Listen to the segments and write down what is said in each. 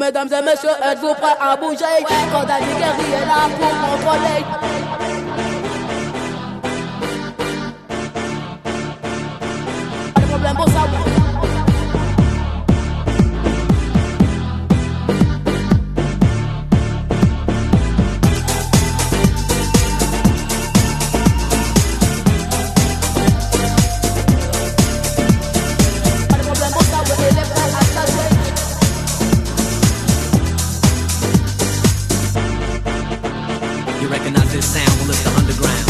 Mesdames et messieurs, êtes-vous prêts à bouger? Quand Danny Guerrier est là pour contrôler. Pas de problème pour ça. You recognize this sound, well it's the underground.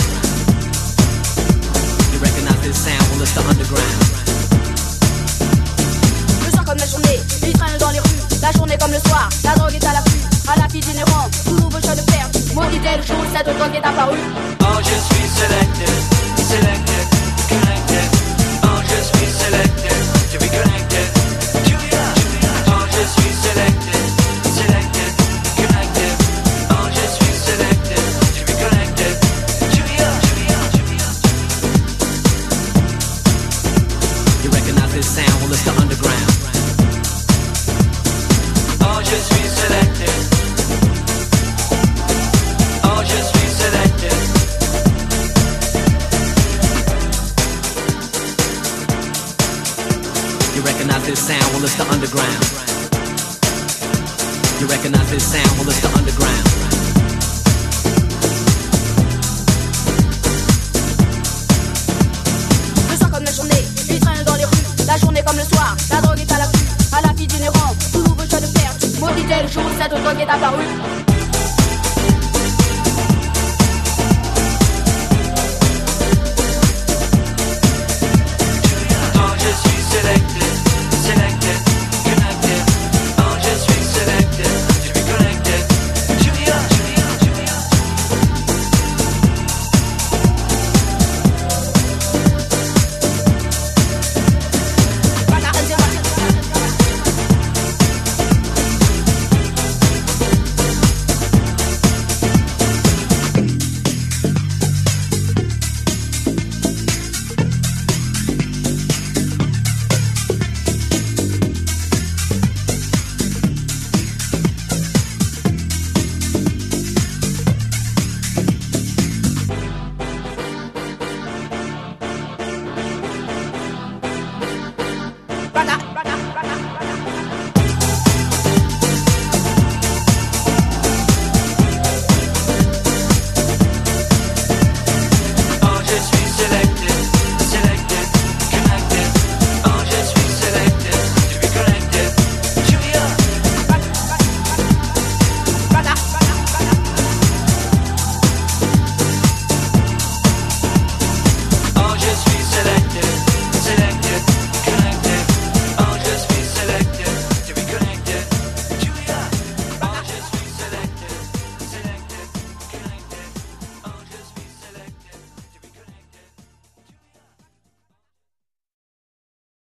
You recognize this sound, well it's the underground. Le soir comme la journée, il traîne dans les rues. La journée comme le soir, la drogue est à l'affût. À la fille d'inhérent, tout veut choix de perdre. Maudit est le jour, cette drogue est apparue. Oh, je suis selected, selected, connected. Oh, je suis selected, to be connected. Julia, oh, je suis selected, selected, connected. Oh, je suis selected, to be connected. Julia. You recognize this sound, well it's the underground. Oh, je suis selected. Oh, je suis selected. You recognize this sound, well it's the underground. You recognize this sound, well it's the underground. Le soir comme la journée, il traîne dans les rues. La journée comme le soir, la drogue est à l'affût. À la fille d'inhérent, tout veut choix de perdre. Maudit est le jour, cette drogue est apparue.